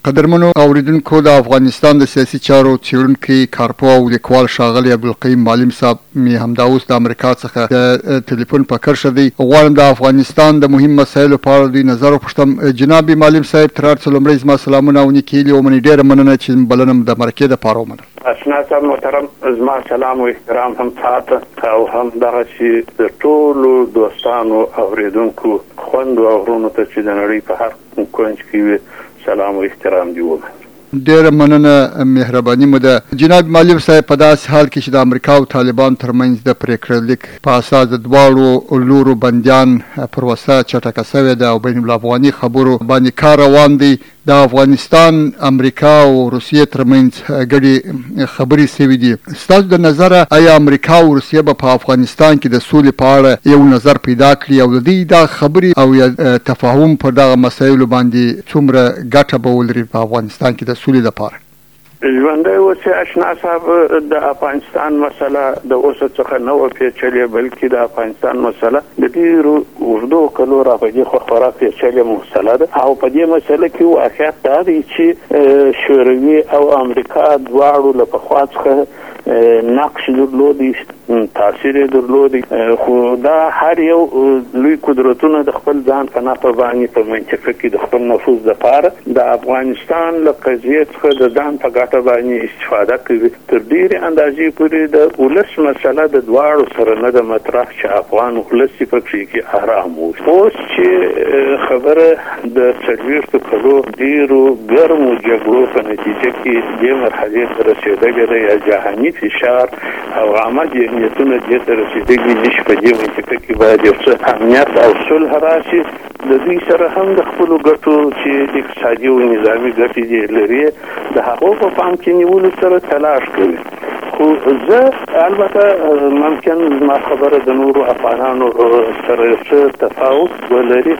قدرمنو اوریدونکو د افغانستان د سیاسي چارو څیړونکي کارپو او لیکوال ښاغلی عبدالقیوم معلم صاحب مې همدا اوس د امریکا څخه د ټلیفون په کرښه دی. غواړم د افغانستان د مهم مسایلو په اړه دوی نظر وپوښتم. جناب معلم صاحب تر هر څه لومړی زما سلامونه او نیکې هیلې ومنئ. ډېره مننه چې بلنه د مرکې دپاره ومنل. اشنا صاحب محترم، زما سلام او احترام هم تاته او هم دغسې د ټولو دوستانو اوریدونکو خویندو او ورونو ته چې د نړۍ په هر کونج کې وي سلام او احترام دی ومنه. ډېره مننه، مهرباني مو ده. جناب معلم صاحب، په داسې حال کې چې د امریکا او طالبان ترمنځ د پریکړه لیک په اساس د دواړو لورو بندیان پروسه چټکه شوې ده او بین الافغاني خبرو باندې کار روان دی، د افغانستان، امریکا او روسیې ترمنځ ګډې خبرې شوې دي. ستاسو د نظره آیا امریکا او روسیې به په افغانستان کې د سولې په اړه یو نظر پیدا کړي او د دې دا خبرې او تفاهم پر دغه مسایلو باندې څومره ګټه به ولري په افغانستان کې د سولې لپاره؟ ژوندی اوسئ اشنا صاحب، د افغانستان مسله د اوسه څخه نه وه پیچلې، بلکې د افغانستان مسله د ډېرو اوږدو کلو راپدې خو خورا پیچلې مسله ده. او په دې مسله کې واقعیت دا دی چې شوروي او امریکا دواړو له پخوا څخه نقش درلودي، تاثیر درلودي، خو دا هر یو لوی قدرتونه د خپل ځان په نفع باندې په منطقه کې د خپل نفوذ دپاره د افغانستان له قضیې څخه د ځان په ګټه باندې استفاده کوي. تر ډېرې اندازې پورې د ولس مسله د دواړو سره نه ده مطرح چې افغان ولس یې پکې کې ارام وي. اوس چې خبره د 40 کلو ډېرو ګرمو جګړو په نتیجه کې دې مرحلې ته رسېدلې ده، یا جهاني فشار او عامه ذهنیتونه دې ته رسېدلي دي چې په دې منطقه کې باید یو څه امنیت او صلح راشي. د دوی سره هم د خپلو ګټو چې اقتصادي او نظامي ګټې دې لري د هغو په پام کې نیولو سره تلاش کوي. خو زه البته ممکن زما خبره د نورو افغانانو سره څه تفاوت ولري.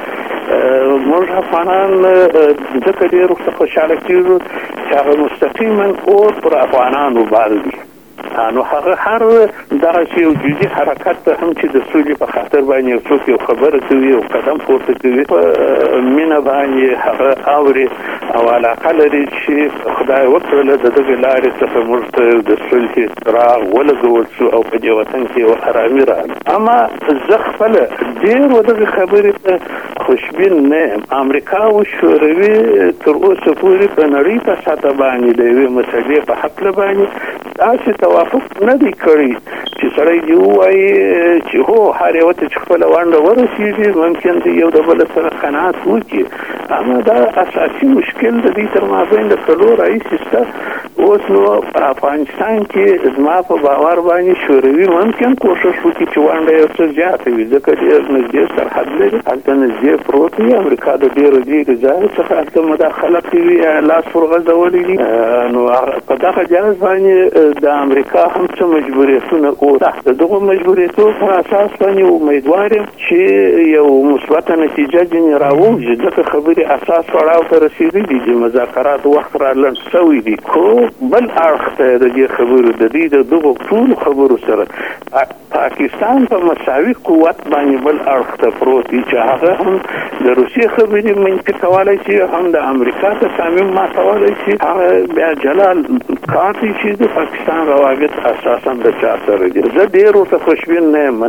موږ افغانان ځکه ډېر ورته خوشحاله کېږو چې هغه مستقیما اور پر افغانانو بال دي. نو هغه هر دغسې یو جدي حرکت ته هم چې د سولې په خاطر باندې یو څوک یو خبره کوي او قدم پورته کوي، په مینه باندې هغه اوري او علاقه لري چې خدای وکړله د دغې لارې څخه موږ ته د صلحې څراغ ولګول شو او په دې وطن کې یوه ارامي راغله. اما زه خپله ډېر دغې خبرې ته خوشبین نه یم. امریکا او شوروي تر اوسه پورې په نړۍ په سطحه باندې د یوې مسلې په هکله باندې داسې توافق نه دی کړی چې سړی دې ووایي چې هو هر یوه ته چې خپله ونډه ورسېږي ممکن دی یو د بل سره قناعت وکړي. اما دا اساسي مشکل د دې تر مابین د کلو راهیسې شته. اوس نو په افغانستان کې زما په باور باندې شوروي ممکن کوښښ وکړي چې ونډه یو څه زیاته وي، ځکه ډېر نږدې سرحد لري، هلته نږدې پروت وي. امریکا د ډېرو ډېرې ځایو څخه هلته مداخله کوي، لاس ورغځولی دي. نو په دغه جهاز باندې د امریکا هم څه مجبوریتونه او د دغو مجبوریتو پر اساس باندې امیدوار یم چې یو مثبته نتیجه ځینې راووځي، ځکه خبرې اساس پړاو ته رسېدلي دي، مذاکرات وخت را لنډ شوی دي. خو بل اړخ ته د دې خبرو د دې د دغو ټولو خبرو سره پاکستان په مساوي قوت باندې بل اړخ ته پروت دی چې هغه هم د روسیې خبرې منطق کولی شي، هم د امریکا تصامیم ماتولی شي. هغه بیا جلا کار دی چې د پاکستان روابط اساسا د چا سره دي. زه ډېر ورته خوشبین نه یم.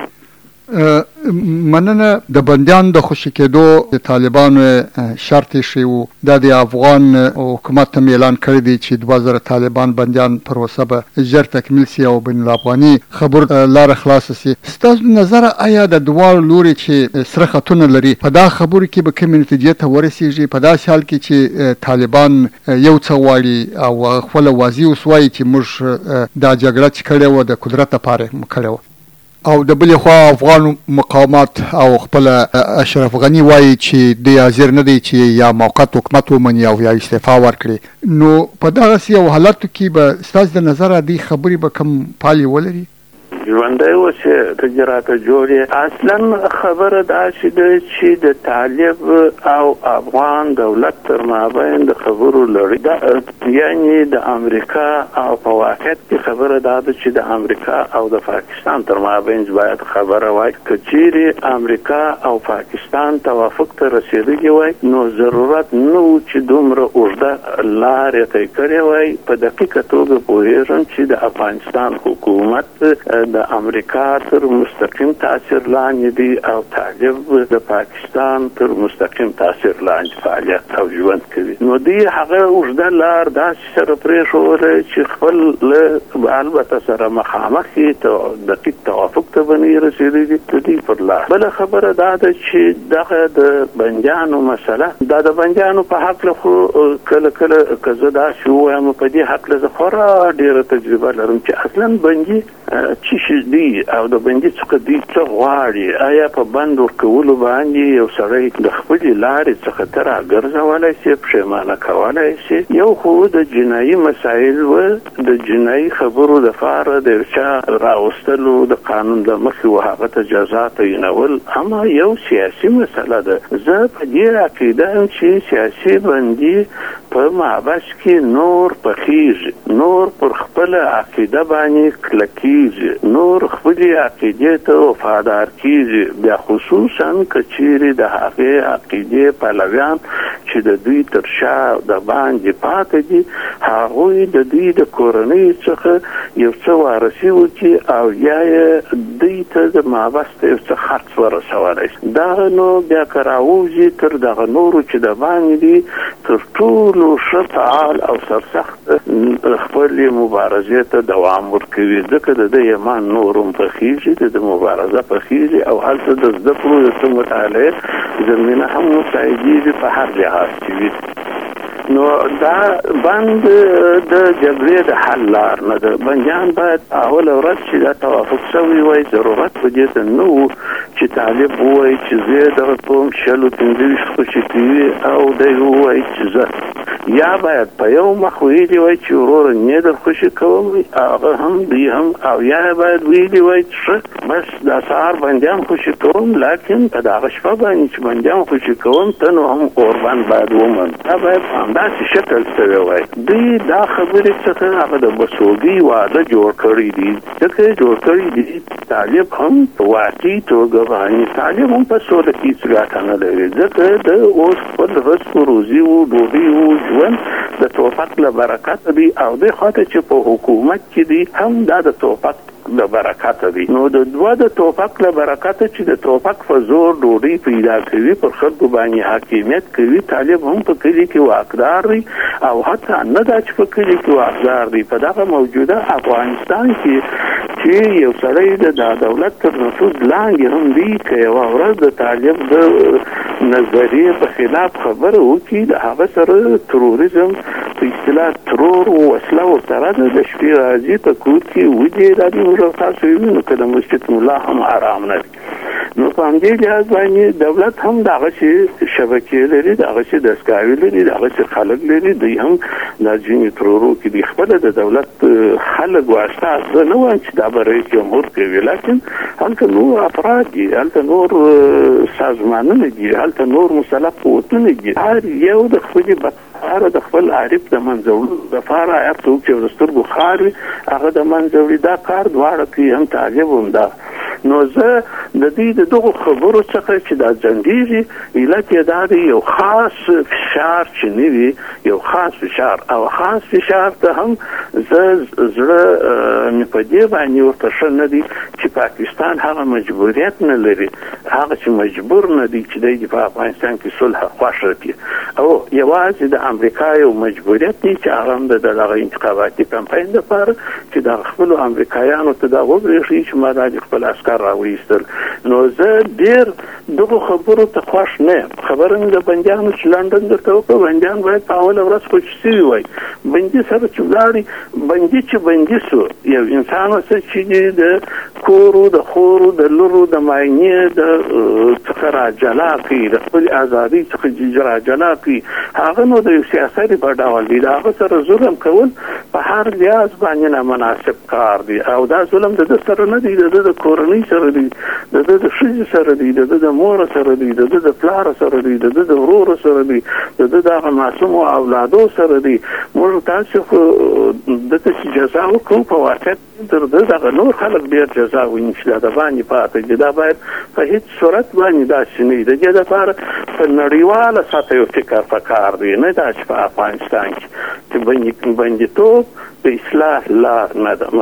مننه. د بندیان د خوشي کېدو د طالبانو شرط یې و، دا د افغان حکومت ته اعلان کړی دی چې 2000 طالبان بندیان پروسه به ژر تکمیل سي او بین الافغاني خبرو لاره خلاصه سي. ستاسو نظر آیا د دواړو لوري چې سره خطونه لري په دا خبرو کې به کومې نتیجې ته ورسېږي، په داسې حال کې چې طالبان یو څه غواړي او خپله واضح اوس وایي چې موږ دا جګړه چې کړې وه د قدرت لپاره مو کړې وه، او د بلې خوا افغان مقاومت او خپل اشرف غني وایي چې دی حاضر نه دی چې یا موقت حکومت ومني او یا استعفا ورکړي. نو په دغسې یو حالاتو کې به ستاسو د نظره دې خبرې به کوم پایلې ولري؟ ژوندی اوسې ته راته جوړ اصلا خبره داسې ده چې د طالب او افغان دولت تر مابین د خبرو لړۍ یعنی د امریکا او په واقعیت کې خبره دا ده چې د امریکا او د پاکستان تر مابین باید خبره وای که چیرې امریکا او پاکستان توافق ته رسیدلی وای نو ضرورت نه و چې دومره اوږده لارې طی کړې وای. په دقیقه توګه پوهېږم چې د افغانستان حکومت د امریکا تر مستقیم تاثیر لاندې دی او طالب د پاکستان تر مستقیم تاثیر لاندې فعالیت او ژوند کوي. نو دی هغه اوږده لار داسې سره پرېښوده چې خپل له البته سره مخامخ دقیق توافق ته بنی رسیدلی دی پر لار. بله خبره دا ده چې دغه د بندیانو مسله دا د بندیانو په حق له خو کله که زه داسې ووایم په دې حق له زه خورا ډېره تجربه لرم چې اصلا بندي څه شي دی او د بندي څخه دی څه غواړي. آیا په بند ورکولو باندې یو سړی د خپلې لارې څخه ته راګرځولی شي پښیمانه کولی شي؟ یو خو د جنایي مسایل و د جنایي خبرو دپاره د یو چا راوستلو د قانون له مخې و هغه ته جزا تعینول اما یو سیاسي مسله ده. زه په دې عقیده یم چې سیاسي بندي په محبس کې نور پخیږي، نور پر خپل عقیده باندې کلکیږي، نور خپل عقیده ته وفادار کیږي، بیا خصوصا کچېرې د هغې عقیدې پلویان چې د دوی تر شا د باندې پاتې دي هغوی د دوی د کورنۍ څخه یو څه وارثي وکړي او یا یې دوی ته د محبس ته یو څه خرڅ ورسولی شي. دغه نو بیا که راوځي تر دغه نورو چې د باندې دي تر ټولو ښه فعال او سرسخت خپلې مبارزې ته دوام ورکوي. ځکه د ده ایمان نور هم پخېږي، د مبارزه پخېږي او هلته د زده کړو د څه مطالعې زمینه هم مساعدېږي په هر جهاز کې وي. نو دا بند د جګړې د حل لار نه ده. بندیان باید اوله ورځ چې دا توافق شوی وای ضرورت په دې ته نه و چې طالب ووایي چې زه دغه کوم 25 خوشي کوي او دی ووایي چې زه یا باید په یو مخ ویلي وای چې وروره نه در خوشي کوم هغه هم دی هم او یا باید ویلي وای چې بس دا سهار بندیان خوشي کوم لکن په دغه شپه باندې چې بندیان خوشي کوم ته نو هم قربان باید ومن. دا باید همداسې شکل شوی وای. دوی دا خبرې څخه هغه د بسوګي واده جوړ کړی دي. ځکه جوړ کړی دي طالب هم په واقعي توګه باندې طالب هم په سوله کې هېڅ ګټه نه لري. ځکه د اوس خپل رزق و روزي و ډوډۍ و ژوند د توفق له برکته دی او دې خواته چې په حکومت کې دی هم دا د توفق د برکت دی. نو د دوه د توفق له برکته چې د توفق په زور ډوډۍ پیدا کوي پر خلکو باندې حاکمیت کوي. طالب هم په کلي کې واکدار دی او حتی نه دا چې په کلي کې واکدار دی په دغه موجوده افغانستان کې چې یو سړی د دولت تر نفوذ لاندې هم دی که یوه ورځ د طالب د نظریې په خلاف خبره وکړي د هغه سره تروریزم په اصطلاح ترور و وسله ورسره ده د شپې راځي په کور کې وجې دا دي تاسو وینو که د مسجد ملا هم آرام نه دی. نو په همدې لحاظ باندې دولت هم دغسې شبکې لري، دغسې دستګاوې لري، دغسې خلک لري. دوی هم دا ځینې ترورو کې دي خپله د دولت خلک واسطه زه نه وایم چې دا به رئیس جمهور کوي لکن هلته نور افراد دي، هلته نور سازمانونه دي، هلته نور مسلح قوتونه دي. هر یو د خپلې هغه د خپل عارف د منځوړو لپاره هر څوک چې د سترګو خار وي هغه د منځوړي دا کار دواړه کوي هم طالب هم دا. نو زه د دې د دغو خبرو څخه چې دا ځنډېږي علت یې دا دی یو خاص فشار چې نه وي، یو خاص فشار او خاص فشار ته هم زه زړه مې په دې باندې ورته ښه نه دی چې پاکستان هغه مجبوریت نه لري، هغه چې مجبور نه دی چې دی په افغانستان کې صلح خوښه کړي او یوازې د امریکا یو مجبوریت دی چې هغه هم د دغه انتخاباتي کمپاین دپاره چې د خپلو امریکایانو ته دا وبرېښي چې ما دا د خپل عسکر راویستل. نو زه ډېر دغو خبرو ته خوښ نه یم. خبره مې د بندیانو چې لنډن درته وکړه بندیان باید په اوله ورځ خوشي سوي وای. بندي سره چې ولاړې بندي چې بندي سو یو انسان اوسه چې د کورو د خورو د لورو د معاینې د څخه راجلا کړي د خپل ازادۍ څخه راجلا کړي هغه نو د یو سیاست په ډول دی. د هغه سره ظلم کول په هر لحاظ باندې نامناسب کار دی او دا ظلم د سره نه دی، د کورنۍ سره دی، د ښځې سره دی، د مور سره دی، د پلار سره دی، د ورور سره دی، د دغه معصوم اولادو سره دی. موږ تاسو خو دته جزا وکړو په واقع تر دغه نور خلک ډېر جزا ویني چې دا باندې پاتې دي. دا باید په هیڅ صورت باندې داسې نه وي. د دې لپاره په نړیواله سطح یو فکر پکار دی، نه دا چې په افغانستان کې بندیتوب د اصلاح لار نه ده.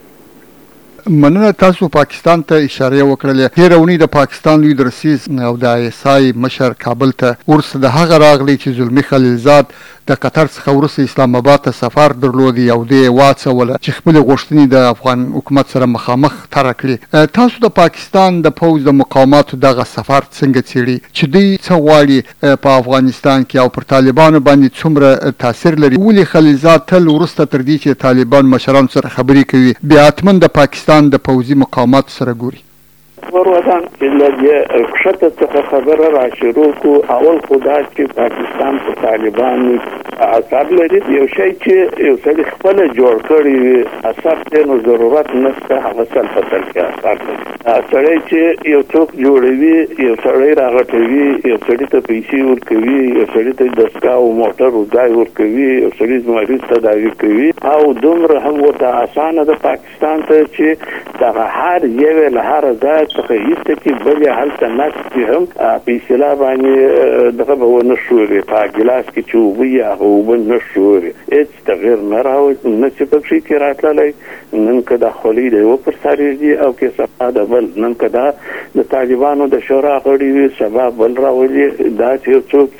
مننه. تاسو پاکستان ته اشاره وکړله. تېره اونۍ د پاکستان لوی درسیز او د ISI مشر کابل ته ورسره د هغه راغلی چې زلمي خلیلزاد د قطر څخه وروسته اسلام آباد ته سفر درلودي او د واڅوله چې خپل غوښتنې د افغان حکومت سره مخامخ طرح کړي. تاسو د پاکستان د پوځ د مقاوماتو دغه سفر څنګه څېړي چې دوی څه غواړي په افغانستان کې او پر طالبانو باندې څومره تاثیر لري؟ ولې خلیلزاد تل وروسته تر دې چې طالبان مشرانو سره خبرې کوي بیا حتما د پاکستان د پوځي مقاوماتو سره ګوري؟ ورودان چې کښته څخه خبره را شروع کو، اول خدا چې پاکستان په طالبانو اثر لري. یو شی چې یو سړي خپل جوړ کړی اثر ته نو ضرورت نشته، هغه سل په سل کې اثر لري. سړی چې یو څوک جوړوي، یو سړی راغټوي، یو سړي ته پیسې ورکوي، یو سړي ته دستګاه او موټر ځای ورکوي، یو سړي مریض تداوي کوي او دومره هم ورته اسانه ده پاکستان ته چې دغه هر یو له هر ځای څخه ایسته کې بلې هلته نکسي هم په اصطلاح باندې دغه به ونه شوري، په ګیلاس کې چې اوبه وي هغه اوبه نه شوري، هېڅ تغیر نه راوړي، نه چې په پښې کې راتللی. نن که دا خولۍ د یوه پر سر دي او کې سبا د بل، نن که دا د طالبانو د شورا غړي وي سبا بل راولي. دا چې یو څوک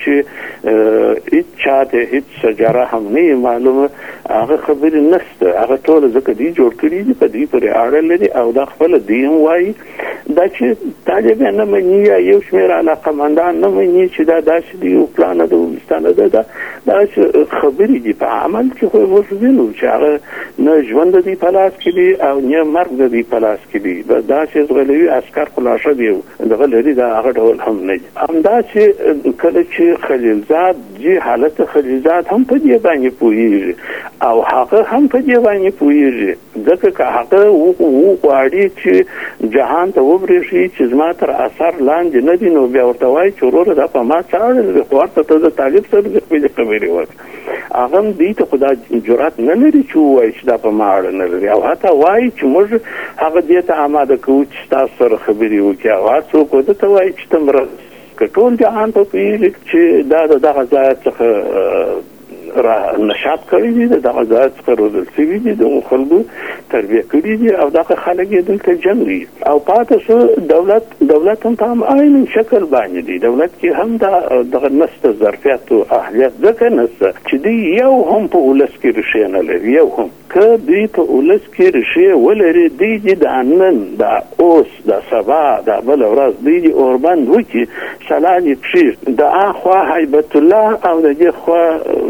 چې هېڅ چا ته هېڅ سجاره هم نه معلومه، هغه خبرې نشته، هغه ټوله ځکه دوی جوړ کړي دي، په دوی پورې اړه لري او دا خپله دوی هم وایي. دا چې طالبان نه مني یا یو شمېر علاقمندان نه مني چې دا داسې دی او پلانه د ولستانه ده، دا خبرې دي. په عمل کې خو موږ وینو چې هغه نه ژوند د دوی په لاس کې دی او نه مرګ د دوی په لاس کې دی. داسې ځغلوي عسکر خلاصه دی دغه لري، دا هغه ډول هم نه دي. همداسې کله چې خلیلزاد جي حالت خلیلزاد هم په دې باندې پوهېږي او هغه هم په دې باندې پوهېږي، ځکه که هغه وغواړي چې جهان ته وبرېښي چې زما تر اثر لاندې نه دي، نو بیا ورته وایي چې وروره دا په ما څه اړه لري، خو ورته ته د طالب سره د خپلې خبرې وکړه. هغه هم دوی ته خو دا جرأت نه لري چې ووایي چې دا په ما اړه نه لري او حتی وایي چې موږ هغه دې ته آماده کوو چې ستاسو سره خبرې وکړي. او هر څوک ورته ته وایي چې ته مرسته که ټول جهان په پوهېږي چې دا د دغه ځای څخه را نشاط کړی دي، دغه ځای څخه روزل شوي دي، دغه خلکو تربیه کړي دي او دغه خلک یې دلته جنګ دي او پاتې شو دولت هم په عین شکل باندې دی. دولت کې هم دغه نسته ظرفیت او اهلیت ځکه نسته چې دوی یو هم په ولس کې ریښې نه لري. یو هم که دوی په ولس کې ریښې ولري، دوی دې د نن د اوس د سبا د بله ورځ دوی دې اوربند وکړي، سلام یې کښېږدي. د اخوا هیبت الله او د دې خوا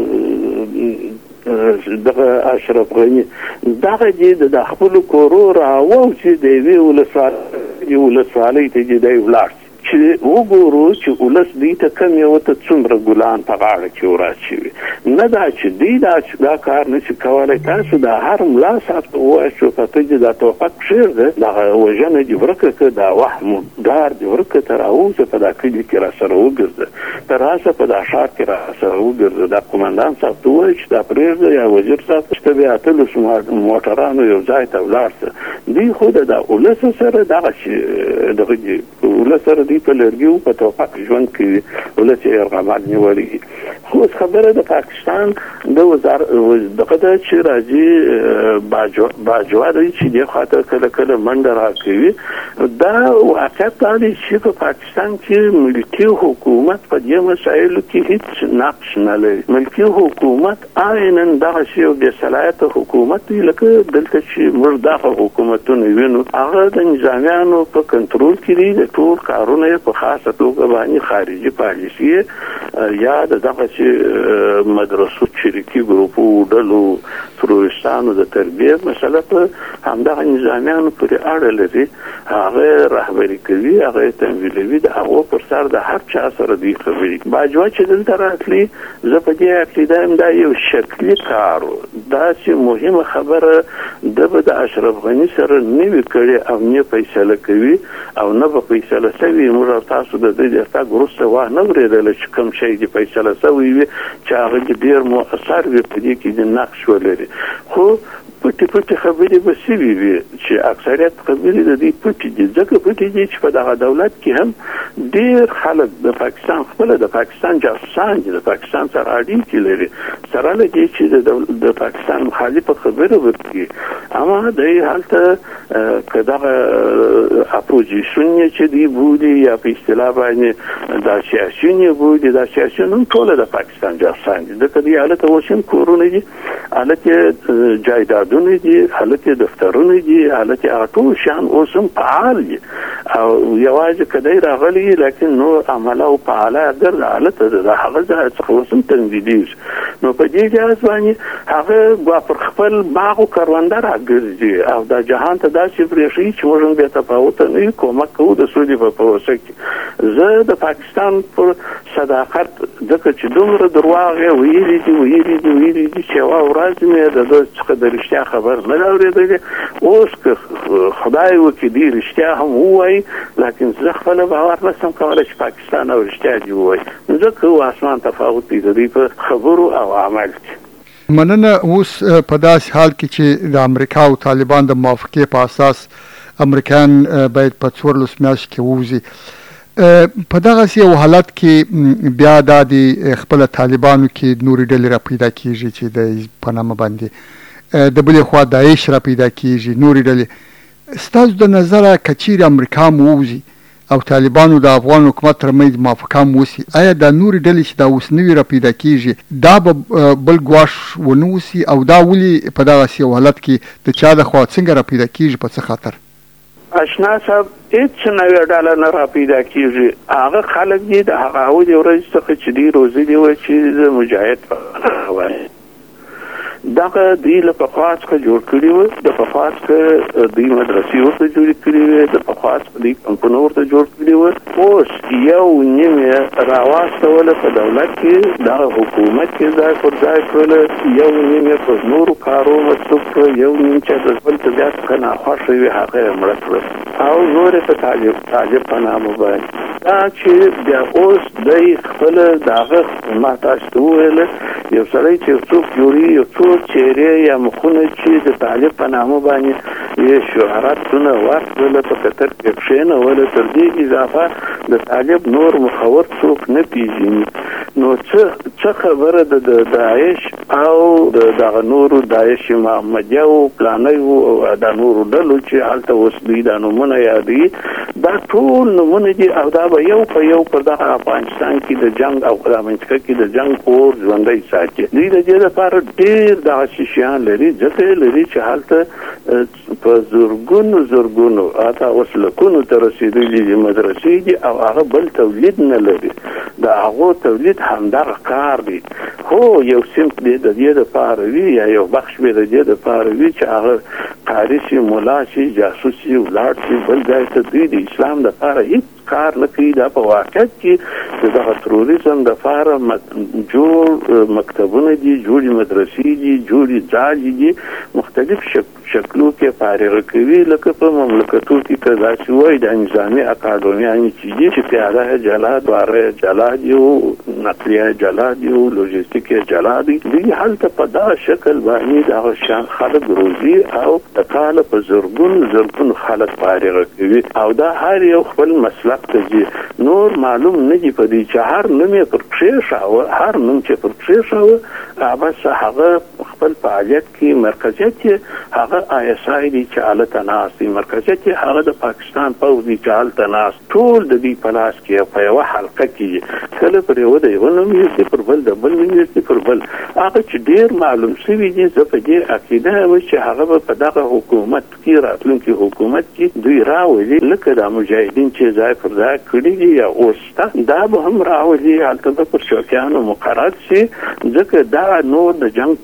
دغه اشرف غني دغه دې د خپلو کورو راووځي، د یوې ولسوالۍ ته دې دی ولاړ چې وګورو چې ولس دوی ته کم یو ته څومره ګلان په غاړه کې وراچوي. نه دا چې دوی دا کار نشي کولی. تاسو د هر ملا صاحب ته ووایئ چې په ته دې دا توپک کښېږده، دغه وژنه دې ورکه کړه، دا وهمدار دې ورکه، ته راووځه په دا کلي کې را سره وګرځه، ته راسه په دا ښار کې را سره وګرځه. دا قمندان صاحب ته ووایئ چې دا پرېږده یا وزیر صاحب چې ته بیا اتلسو موټرانو یو ځای ته ولاړ شه. دوی خو د ولس سره دغه دغه ولس سره دوی په لرګي په توپک ژوند کوي، ولس یې یرغمال نیولی. خو اوس خبره د پاکستان د دغه ده چې راځي باجوا دی چې دې خاطر کله کله منډه راکوي. دا واقعیت دا دی چې په پاکستان کې ملکي حکومت په دې مسایلو کې هیڅ نقش نه لري. ملکي حکومت عیناً دغسې یو بېصلاحیته حکومت دی لکه دلته چې موږ دغه حکومتونه وینو، هغه د نظامیانو په کنټرول کې دي. د ټول کارونه یې په خاصه توګه باندې خارجي پالیسي یا د دغسې مدرسو چریکي ګروپو ډلو تروریستانو د تربیه مسله په همدغه نظامیانو پورې اړه لري. هغه رهبري کوي، هغه تنظیموي، د هغو پر سر د هر چا سره دوی خبرې. باجوه چې دلته راتلي، زه په دې عقیده یم دا یو شکلي کار و. داسې مهمه خبره ده به د اشرف غني سره نه وي کړې او نه فیصله کوي او نه به فیصله سوي. موږ او تاسو د دې د تګ وروسته نه اورېدله چې کوم شی د فیصله سوی وي چې هغه ډېر مؤثر وي، په دې کې د نقش ولري. خو پټې خبرې به سوي وي چې اکثریت خبرې د دې پټې دي، ځکه پټې دي چې په دغه دولت کې هم ډېر خلک د پاکستان خپله د پاکستان جاسوسان دي، د پاکستان سره اړیکې لري، سره له دې چې د پاکستان مخالفه خبره وکړي. اما دی هلته که دغه اپوزیشن چې دی بولي یا په اصطلاح باندې دا سیاسیون یې بولي، دا سیاسیون هم ټوله د پاکستان جاسوسان دي. ځکه دی هلته اوس هم کورونه دي، هلته جایدادونه دي، هلته دفترونه دي، هلته هغه ټول شیان اوس هم فعال دي او یوازې که دی راغلی لیکن نور عمله او فعاله ګرځه هلته د هغه ځای څخه اوس هم تنظیمېږي. نو په دې جهاز باندې هغه پر خپل باغ او کرونده راګرځي او دا جهان ته داسې برېښي چې موږ هم بې تفاوته نه یو، کومک کوو د سولې په پروسه کې. زه د پاکستان پر صداقت ځکه چې دومره درواغ یې ویلي دي چې یوه ورځ مې د ده څخه د رښتیا خبر نه ده اورېدلې. اوس که خدای وکړي دوی رښتیا هم ووایي، لیکن زه خپله باور نشم کولی چې پاکستان او رښتیا دې ووایي، ځکه او اسمان تفاوت دی د دوی په خبرو او عمل کې. مننه. اوس په داسې حال کې چې د امریکا او طالبان د موافقې په اساس امریکایان باید په 14 میاشتو کې ووځي، په دغسې یو حالت کې بیا دا د خپله طالبانو کې نورې ډلې را پیدا کېږي چې د په نامه باندې د بلې خوا داعش را پیدا کېږي، نورې ډلې. ستاسو د نظره که چیرې امریکا هم ووځي او طالبانو د افغان حکومت ترمنځ موافقه هم وسي، آیا دا نورې ډلې چې دا اوس نوي را پیدا کېږي دا به بل ګواښ ونه وسي او دا ولې په دغسې یو حالت کې د چا د خوا څنګه را پیدا کېږي، په څه خاطر؟ اشنا صاحب هیڅ نوې ډله نه را پیدا کېږي. هغه خلک دي د هغه اولې ورځې څخه چې دوی روزلي وه چې د مجاهد وایي، دغه دوی له پخوا څخه جوړ کړي وو، د پخوا څخه دوی مدرسې ورته جوړې کړي وې، د پخوا څخه دوی کمپونه ورته جوړ کړي وو. اوس یو نیم یې راواستوله په دولت کې، دغه حکومت کې ځای پر ځای کړله، یو نیم یې په نورو کارو مصروف کړه، یو نیم چې د بل طبیعت څخه ناخوښه وي هغه یې مړه کړه او نور یې په طالب په نامه باندې. دا چې بیا اوس دی خپله د هغه ما تاسو ته وویله یو سړی چې څوک جوړي، یو څو چهرې یا مخونه چې د طالب په نامه باندې یې شهرتونه ورکړله، په قطر کې کښېنوله، تر دې اضافه د طالب نور مخور څوک نه پېژني. نو څه خبره ده د داعش او د دغه نورو داعش محمدیه او پلانۍ او د نورو ډلو چې هلته اوس دوی دا نومونه یادوي، دا ټول نومونه دي او دا به یو په یو پر دغه افغانستان کې د جنګ او په منطقه کې د جنګ اور ژوندی ساتي. دوی د دې لپاره ډېر دغه شیان لري، ځکه لري چې هلته په زرګونو حتی اوس لکونو ته رسېدلي دي مدرسې دي او هغه بل تولید نه لري، د هغو تولید همدغه کار دی. هو یو صنف دی د دې دپاره وي یا یو بخش به د دې دپاره وي چې هغه قاري شي، ملا شي، جاسوس شي، ولاړ شي بل ځای ته. دوی د اسلام دپاره هیڅ کار نه کوي. دا په واقعیت کې د دغه تروریزم دپاره جوړ مکتبونه دي، جوړې مدرسې دي، جوړې ځالې دي، مختلف شکلو کې فارغ کوي. لکه په مملکتو کې که داسې وایي د نظامي اکاډمیانې چې دي چې پیاده جلا، دواره جلا دي او نقلیه جلا دي او لوژستیک جلا دي، دوی هلته په دغه شکل باندې دغه شان خلک روزي او د کاله په زرګون خلک فارغ کوي او دا هر یو خپل مسلک ته ځي. نور معلوم نه دي په دې چې هر نوم یې پر کښېښاوه، هر نوم چې پر کښېښاوه بس هغه خپل فعالیت کې مرکزیت یې هغه ISI دی چې هلته ناست دی، مرکزیت یې هغه د پاکستان پوځ دی چې هلته ناست، ټول د دوی په لاس کې په یوه حلقه کې کله پر یوه د یوه نوم یې پر بل د بل نوم یې پر بل. هغه چې ډېر معلوم شوي دي، زه په دې عقیده یم چې هغه به په دغه حکومت کې راتلونکي حکومت کې دوی راولي، لکه دا مجاهدین چې ځای پر ځای کړي دي یا اوس شته، دا به هم راولي، هلته به پر چوکیانو مقرر شي، ځکه دا نور د جنګ توان نه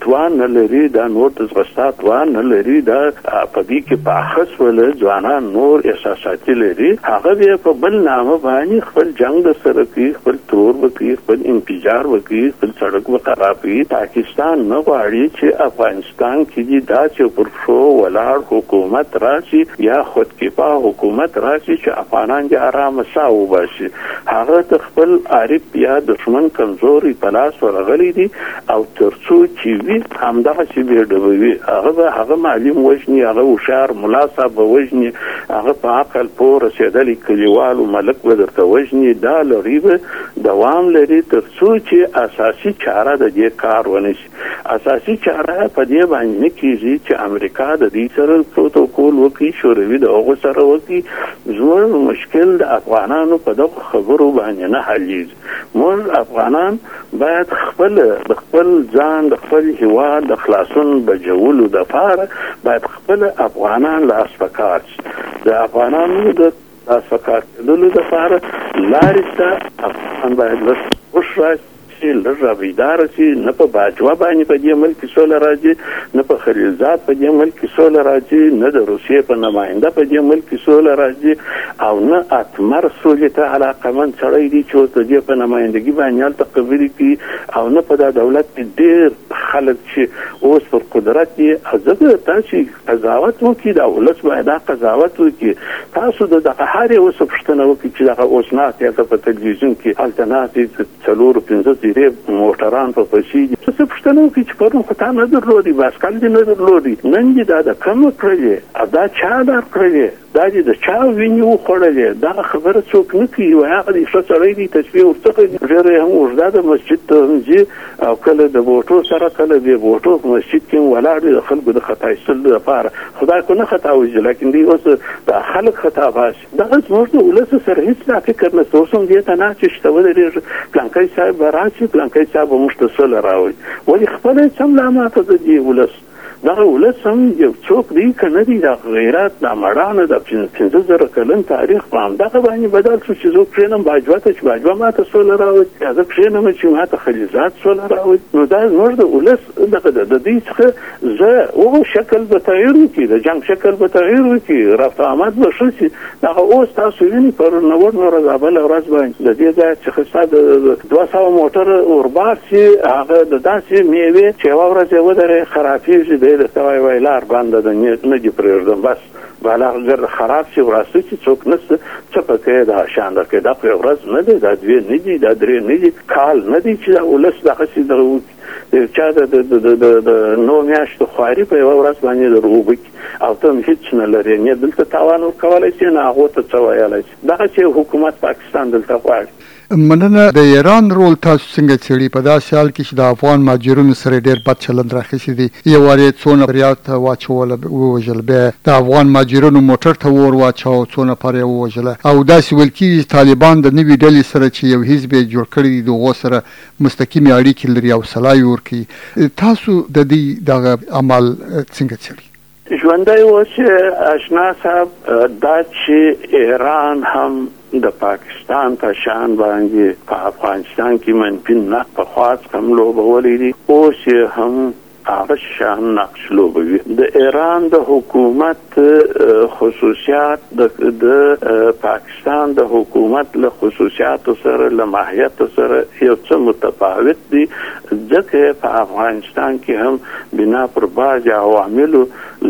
لري، دا نور د زغستا توان نه لري، دا په دې کې پاخص ول ځوانان نور احساساتي لري، هغه بیا په بل نامه باندې خپل جنگ سره کوي، خپل ترور وکړي، خپل انفجار وکړي، خپل سړک وخراب کړي. پاکستان نه غواړي چې افغانستان کې دا چې پر شو ولاړ حکومت راشي یا خودکفا حکومت راشي چې افغانان دې آرام ساه وباسي. هغه د خپل عارف یا دشمن کمزوري په لاس ورغلي دي او ترڅو چې وي همدغه چې بیډوي، هغه معلم وژني، هغه هوښیار ملا صاحب وژني، هغه په عقل پوه رسېدلی کلیوالو ملک به درته وژني. دا لړۍ به دوام لري ترڅو چې اساسي چاره د دې کار ونشي. اساسي چاره په دې باندې نه کېږي چې امریکا د دې سره پروتوکول وکړي، شوروي د هغو سره وکړي. زموږ مشکل د افغانانو په دغه خبرو باندې نه حلیږي. موږ افغانان باید د خپل ځان د خپل هېواد د خلاصون بجولو دپاره باید خپل افغانان لاس په کار شي. د افغانانو د لاس په کار کېدلو دپاره لارې ته افغان باید لږ خوش راشي، لږ راویداره شي. نه په باجوه باندې په دې ملک سوله راځي، نه په خلیلزاد په دې ملک سوله راځي، نه د روسیې په نماینده په دې ملک سوله راځي، او نه اتمر سولې ته علاقمند سړی دی چې اوس د دې په نمایندګي باندې هلته خبرې کوي، او نه په دا دولت کې ډېر خلک چې اوس پر قدرت دي. ځکه تاسو قضاوت وکړي، دا ولس باید دا قضاوت وکړي. تاسو د دغه هر یو څه پوښتنه وکړي چې دغه اوس ناست هلته په تلویزیون کې هلته ناست دي 4-5 موټران په پسې دي. څه پوښتنه وکړي چې پرون خو تا نه درلودي، باسکل دې نه درلودي، نن دې دا د کومه کړلې او دا چا درکړلې، دا دې د چا وینې وخوړلې. دا خبره څوک نه کوي. وایي هغه دې ښه سړی دی، تسبیح ورڅخه ډېره یې هم اوږده ده، مسجد ته هم ځي او کله د بوټو سره کله بې بوټو په مسجد کې هم ولاړ وي د خلکو د خطا ایستلو لپاره. خدای کو نه خطا وځي، لیکن دوی اوس د خلک خطا باسي. دغه زموږ د ولس سره هېڅ لا فکر نشته. اوس هم دې ته نه چې شته ودرېږي، پلانکی صاحب به راشي، پلانکی صاحب به موږ ته سوله راوړي. ولې خپله یې څه ملا ماته د دې ولس؟ دغه ولس هم یو څوک دی که نه دی، د غیرت د مړانه د 15,000 کلن تاریخ په همدغه باندې بدل شو چې زه کښېنم باجوه ته چې باجوه ماته سوله راوړي، یا زه کښېنم چې ماته خلیلزاد سوله راوړي. نو دا زموږ د ولس د دې څخه زه هغه شکل به تغییر وکړي، د جنګ شکل به تغییر وکړي، رفت آمد به ښه شي. دغه اوس تاسو وینئ پر نوړ ورځ بله ورځ باندې د دې ځایه څخه ستا د 200 موټر ورباسي، هغه د داسې میوې چې یوه ورځ یې ودرې خرابېږي، درته وایي وایي لار بنده ده، نه دې پرېږدم، بس بالا زر خراب شي وراسته چې څوک نشته څه پکې دا شان درکې. دا په ورځ نه دی، دا 2 نه دي، دا 3 نه دي، کال نه دی چې دا ولس دغسې د چا د 9 میاشتو خواري په یوه ورځ باندې در اوبه کړي او ته هم هېڅ نه لرې، نه دلته تاوان ورکولی شي، نه هغو ته څه ویلی شي. دغسې حکومت پاکستان دلته غواړي. مننه. د ایران رول تاسو څنګه څېړي په داسې حال کې چې د افغان مهاجرینو سره ډېر بد چلند راخیستی دی؟ یو وار یې څو نفریات ته ووژل، بیا د افغان مهاجرینو موټر ته اور واچاوه، څو نفر یې ووژله، او داسې ویل کېږي چې طالبان د نوې ډلې سره چې یو حزب یې جوړ کړی دی د هغو سره مستقیمې اړیکې لري او سلا یې ورکوي. تاسو د دې دغه عمل څنګه څېړي؟ ژوندی اوسې اشنا صاحب، دا چې ایران هم د پاکستان په شان باندې په افغانستان کې منفي نقد په خواص هم لوبولی دي، اوس یې هم هغه شان نقش لوبوي. د ایران د حکومت خصوصیات د پاکستان د حکومت له خصوصیاتو سره له ماهیت سره یو څه متفاوت دي، ځکه په افغانستان کې هم بنا پر بعض عواملو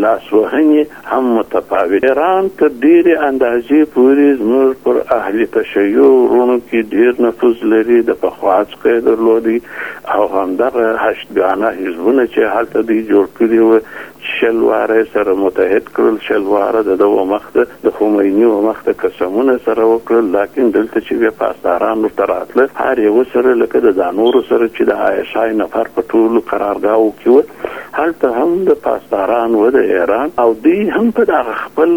لاسوهنې هم متفاوت. ایران تر ډېرې اندازې پورې زموږ پر اهل تشیع وروڼو کې ډېر نفوذ لري، د پخوا څخه یې درلودی، او همدغه هشتګانه حزبونه چې هلته دوی جوړ کړي وو 40 واره سره متحد کړل، 40 واره د دغه مخته د خمیني و مخته قسمونه سره وکړل، لیکن دلته چې بیا پاسداران ورته راتله هر یو سره لکه د ځانورو سره چې د عایشای نفر په ټولو قرارګاهو کې وو، هلته هم د پاسداران و د ایران، او دوی هم په دغه خپل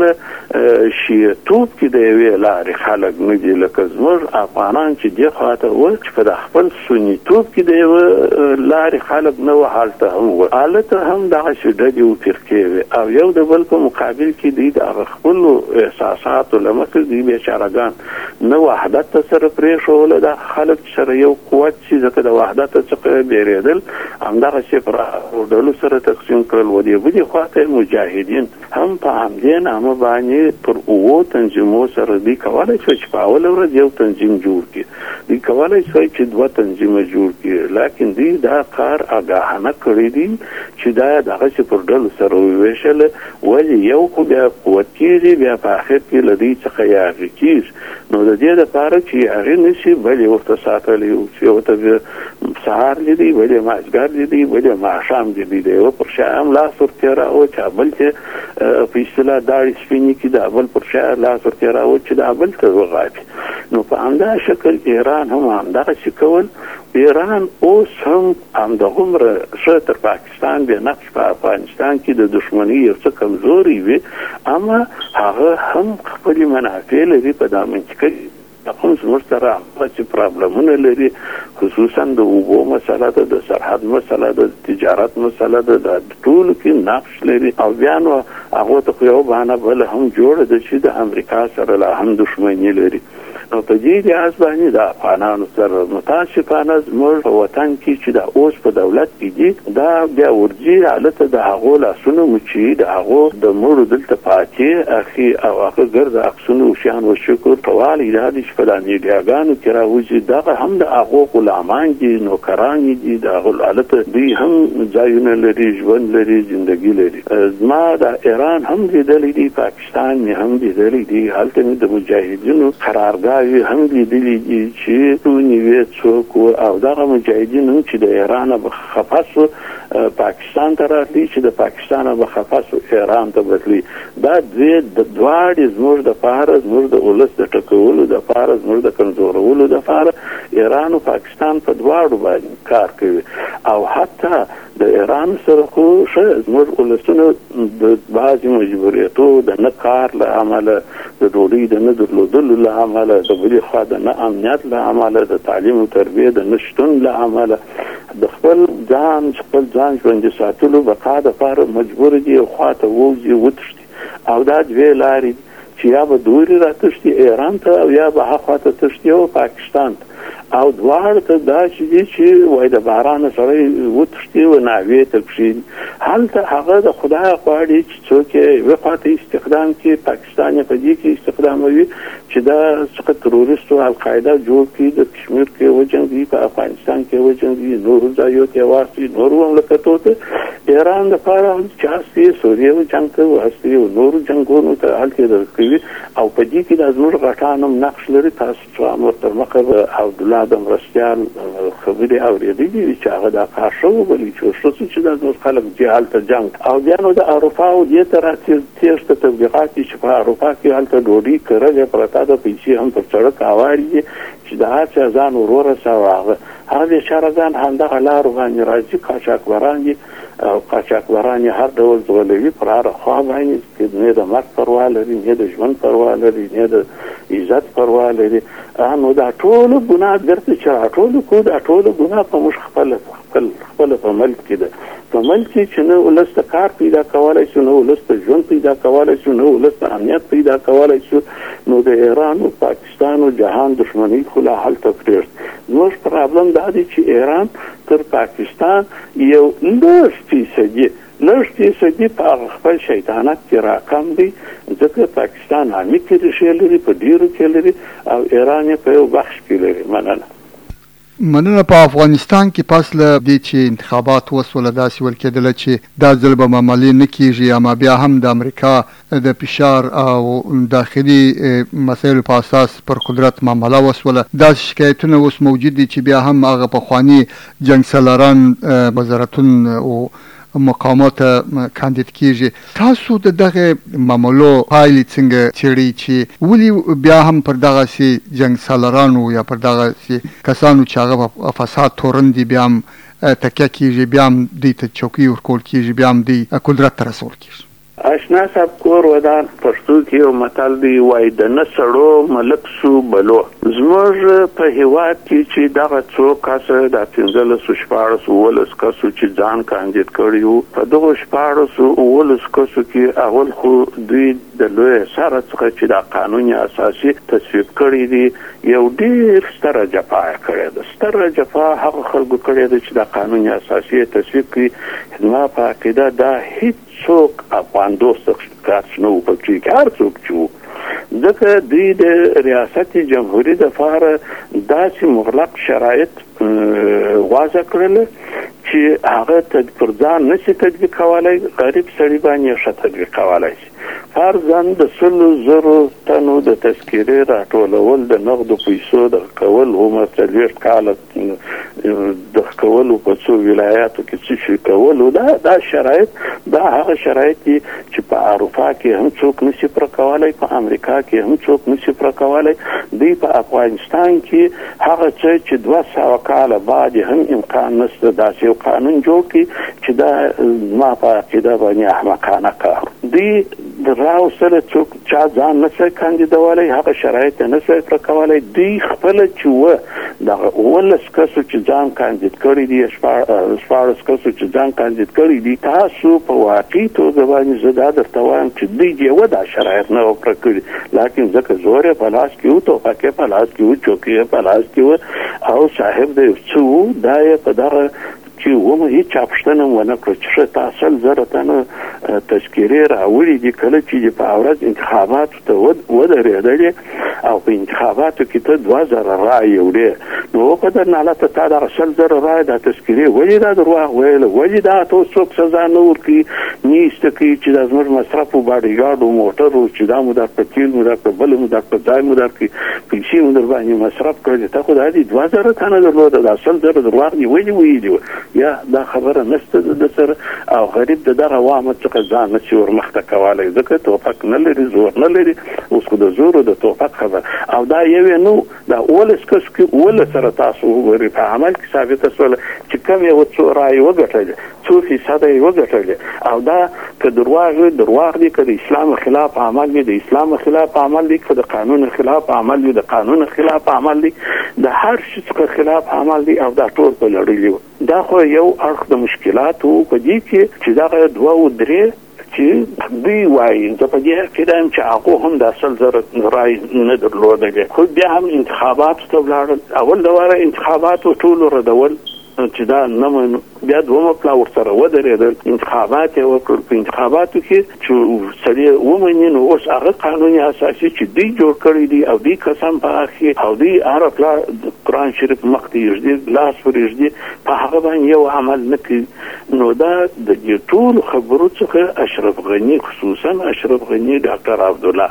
شیعتوب کې د یوې لارې خلک نه دي لکه زموږ افغانان چې دې خواته وو چې په د خپل سنیتوب کې د یوه لارې خلک نه وو، هلته هم وو، هلته هم دغسې ډلې و فرقې وې، او یو د بل په مقابل کې دوی د هغه خپلو احساساتو له مخې دوی بیچارهګان نه وحدت ته سره پرېښوله، دا خلک سره یو قوت شي، ځکه د وحدت څخه بیرېدل همدغسې پر ډلو سره سره تقسیم کړل و. دې بلې خواته مجاهدین هم په همدې نامه باندې پر 9 تنظیمو سره دوی کولی شوی چې په اوله ورځ یو تنظیم جوړ کړي، دوی کولی شوی چې 2 تنظیمه جوړ کړي، لیکن دوی دا کار آګاهانه کړی دي چې دا دغسې پر ډلو سره وویشله. ولې یو خو بیا قوت کېږي، بیا په آخر کې له دوی څخه یاغي کېږي، نو د دې دپاره چې هغې نه شي بلې ورته ساتلی و چې ورته سهار لیدي، بلې مازدیګر لیدي، بلې ماښام لیدي، د یوه پر شا هم لاس ورتېراوه چې بل چې په اصطلاح داړې سپینې کړي، د بل پر شا لاس ورتېراوه چې دا بل ته وغاپي. نو په همدا شکل ایران هم همدغسې کول. ایران اوس هم همدغومره ښه تر پاکستان بې نقش په افغانستان کې د دښمنۍ یو څه کمزوري وي، اما هغه هم خپلې منافع لري په دا منطقه هم زموږ سره همغسې پرابلمونه لري، خصوصا د اوبو مسله ده، د سرحد مسله ده، د تجارت مسله ده، د ټولو کې نقش لري. او بیا نو هغو ته خو یو بهانه بله هم جوړه ده چې د امریکا سره لا هم دښمني لري. نو په دې لحاظ باندې د افغانانو سره متاسفانه زموږ په وطن کې چې دا اوس په دولت کې دي، دا بیا ورځي حالت د هغو لاسونو مچي، د هغو د مړو دلته پاتې اخي او هغه ګرد عکسونه وشیان و شکر توالي دا دي چې په دا میډیاګانو کې راوځي، دغه هم د هغو غلامان دي، نوکران دي، د هغو حالت دوی هم ځایونه لري، ژوند لري، زندګي لري. زما د ایران هم لیدلی دي، پاکستان مې هم لیدلی دي، هلته مې د مجاهدینو قرارګاه هم لیدلی دي چې نیوې څوک او دغه مجاهدین هم چې د ایران به خفه سو پاکستان ته راتلي، چې د پاکستان به خفه سو ایران ته بتلي. دا دواړې زموږ دپاره، زموږ د ولس د ټکولو دپاره، زموږ د کمزورولو دپاره ایران او پاکستان په دواړو باندې کار کوي. او حتی د ایران سره خو ښه زموږ ولسونه د بعضې مجبوریتو د نه کار له امله، د ډوډۍ د نه درلودلو له امله، د بلې خوا د نه امنیت له امله، د تعلیم او تربیې د نه شتون له امله، د خپل ځان ژوندي ساتلو بقا دپاره مجبور دي یو خوا ته ووځي وتښتي. او دا 2 لارې چې یا به دورې راتښتي ایران ته او یا به هخوا ته تښتي او پاکستان ته. او دواړه ته دا چې دي چې وایي د باران سړی وتښتي و ناوې ته کښېني، هلته هغه د خدای غواړي چې څوک یې یوې خوا ته استخدام کړي، پاکستان یې په دې کې استخداموي چې دا څخه تروریست او القاعده جوړ کړي، د کشمیر کې وجنګي، په افغانستان کې وجنګي، نورو ځایو کې واچوي، نورو مملکتو ته ایران دپاره چې هستي سوریې جنګ کوي، هستي نورو جنګونو ته هلته درکوي. او په دې کې د زموږ غټان هم نقش لري. تاسو چې ورته مخه عبدالله د مرستیال خبرې اورېدلې وي چې هغه دا کار ښه وبلي چې ښه چې دا زموږ خلک ځي هلته جنګ. او بیا نو د اروپاو دې ته راتېښته تبلیغات دي چې په اروپا کې هلته ډوډۍ کرلې پرته ده، پیسې هم پر سړک هوارې دي چې د هر چا ځان ور ورسوه. هغه بېچاره ځان همدغه لارو باندې راځي، قاچاقبران دي او قاچاقبران یې هر ډول ځغلوي پر هره خوا باندې، چې نه د مرګ پروا لري، نه د ژوند پروا لري، نه د عزت پروا لري. نو دا ټولو ګناه درته چې راټولو کړو، دا ټولو ګناه په موږ خپله په ملک کې ده. په ملک کې چې نه ولس ته کار پیدا کولی شو، نه ولس ته ژوند پیدا کولی شو، نه ولس ته امنیت پیدا کولی شو، نو د ایران او پاکستان او جهان دښمنۍ خو لا هلته پرېږد. زموږ پرابلم دا دی چې ایران تر پاکستان یو لږ فیصدي په خپل شیطانت کې راکم دی، ځکه پاکستان عمیقې ریښې لري، په ډېرو کې لري، او ایران یې په یو بخش کې لري. مننه. په افغانستان کې پس له دې چې انتخابات وسوله داسې ول کېدله چې دا ځل به معاملې نه کېږي، اما بیا هم د امریکا د فشار او داخلي مسایلو په اساس پر قدرت معامله وسوله. داسې شکایتونه اوس موجود دي چې بیا هم هغه پخواني جنګ سالاران وزارتون او مقامات کاندید کیږي. تاسو د دغه معاملو پایلې څنګه څېړئ چې ولې بیا هم پر دغسې جنګ سالارانو یا پر دغسې کسانو چې هغه په فساد تورن دي بیا هم تکیه کیږي، بیا هم دوی ته چوکۍ ورکول کیږي، بیا هم دوی قدرت ته رسول کیږي؟ آشنا صاحب کور ودان پښتو کې یو متل دی، وایي د نه سړو ملک سو بلو. زموږ په هېواد کې چې دغه څو کسه د 15-16 کسو چې ځان کاندید کړي وو، په دغو 16 کسو کې اول خو دوی د لوی سره څخه چې د قانون اساسي تصویب کړي دي یو ډېر ستره جفا کړې ده. ستره جفا هغه خلکو کړې ده چې د قانون اساسي تصویب کړي ما په عقیده دا هیڅوک افغان دوست کس نه و پکې که هر څوک چې و، ځکه دوی د ریاست جمهوري دپاره داسې مغلق شرایط وضع کړل چې هغه پر ځان نشي تطبیق کولی، غریب سړي باندې ښه تطبیق کولی شي. فرضاً د 100,000 تنو د تذکیرې راټولول، د نغدو پیسو د کول، عمر 40 کاله د کولو په څو ولایاتو کې څه شي کولو، دا شرایط دا هغه شرایط دي چې په اروپا کې هم څوک نشي پر کولی، په امریکا کې هم څوک نشي پر کولی. دوی په افغانستان کې هغه څه چې 200 کاله بعد هم امکان نشته داسې یو قانون جوړ کړي چې دا ما په عقیده باندې احمقانه کار. دوی د راو سره څوک چا ځان نشي کاندیدولی، هغه شرایط نشي پر کولی. دوی خپل چې و دغه 19 کسو چې ځان کاندید کړي دي، 14 کسو چې ځان کاندید کړي دي، تاسو په واقعي توګه باندې زه دا درته وایم چې دوی یې دا شرایط نه و پر کړي، لیکن ځکه زور یې په لاس کې و، توپک یې په لاس کې و، چوکۍ یې په لاس کې و، او صاحب د یو څه و، دا یې په دغه چې ومه هیڅ چا پوښتنه ونه کړه چې ښه تا 100,000 تنه تذکیرې راوړي دي، کله چې په ورځ انتخاباتو ته ودرېدلې او په انتخاباتو کې ته 2,000 رایې وړې، نو په درنه حالت تا دغه 100,000 رایې دا تذکیرې ولې دا درواغ ویل، ولې دا ته څوک سزا نه ورکوي، نه ایسته کوي چې دا زموږ مصرف و باډیګارډ و موټر و چې دا مو درکړه، تیل مو درکړه، بل مو درکړه، ځای مو درکړي، پیسې مو در باندې مصرف کړلې، ته خو دا دي 2,000 تنه درلوده، دا 100,000 درواغ دي ولې ویلي وه، یا دا خبره نشته د سره. او غریب د دغه عوامو څخه ځان نشي ورمخته کولی، ځکه توپک نه لري، زور نه لري، اوس خو د زور او د توپک خبره. او دا یو نو دا 19 کس کې 19 سره تاسو وګورئ په عمل کې ثابته شوله چې کم یو څو رایې وګټلې، 2% یې وګټلې. او دا که درواغ دي، که د اسلام خلاف عمل وي، د اسلام خلاف عمل دي، که د قانون خلاف عمل وي، د قانون خلاف عمل دي، د هر شي څخه خلاف عمل دي، او دا ټول په لړلي وو. دا خو یو اړخ د مشکلاتو په دې کې چې دغه 2 و 3 چې دوی وایي، زه په دې عقیده یم چې هغو هم د 100,000 رایې نه درلودلې، خو بیا هم انتخاباتو ته ولاړل. اول دواره انتخاباتو ټولو ردول چې دا نه منو، بیا دومه پلا ورسره ودرېدل، انتخابات یې وکړل. په انتخاباتو کې چې سړی ومني، نو اوس هغه قانون اساسي چې دوی جوړ کړی دي او دوی قسم په اخی او دوی هر پلا قرآن شریف مخ ته یږدي، لاس ور یږدي، په هغه باندې یو عمل نه کوي. نو دا د دې ټولو خبرو څخه اشرف غني، خصوصا اشرف غني، ډاکټر عبدالله،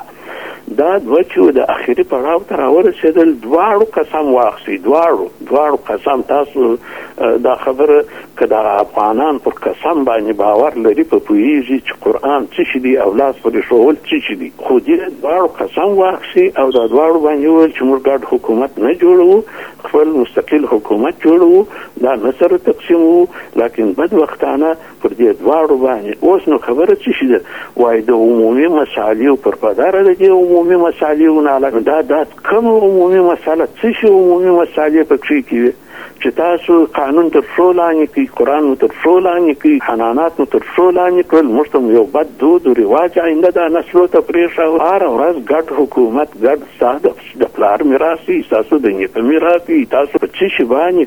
دا دوه چې د اخري پړاو ته راورسېدل، دواړو قسم واخیستي، دواړو قسم. تاسو دا خبره که د افغانان پر قسم باندې باور لري، په پوهېږي چې قرآن څه شي دي او لاس پرې ښوول څه شي دي، خو دې دواړو قسم واخیستي او دا دواړو باندې وویل چې موږ ګډ حکومت نه جوړوو، خپل مستقل حکومت جوړوو، دا نه سره تقسیموو. لیکن بدبختانه پر دې دواړو باندې اوس نو خبره څه شي ده، وایي د عمومي مسالې پر پدره د دې عمومي مسالې نه علاوه دا کوم عمومي مسله څه شي، عمومي مسالې پکې کې چې تاسو قانون تر شو لاندې کوي، قرآن مو تر شو لاندې کوي، حنانات مو تر شو لاندې کړل، موږ ته یو بد دود او رواج آینده دا نسلو ته پرېښود. هره ورځ ګډ حکومت، ګډ ستا د پلار میراث وي، ستاسو د نیکه میراث وي، تاسو په څه شي باندې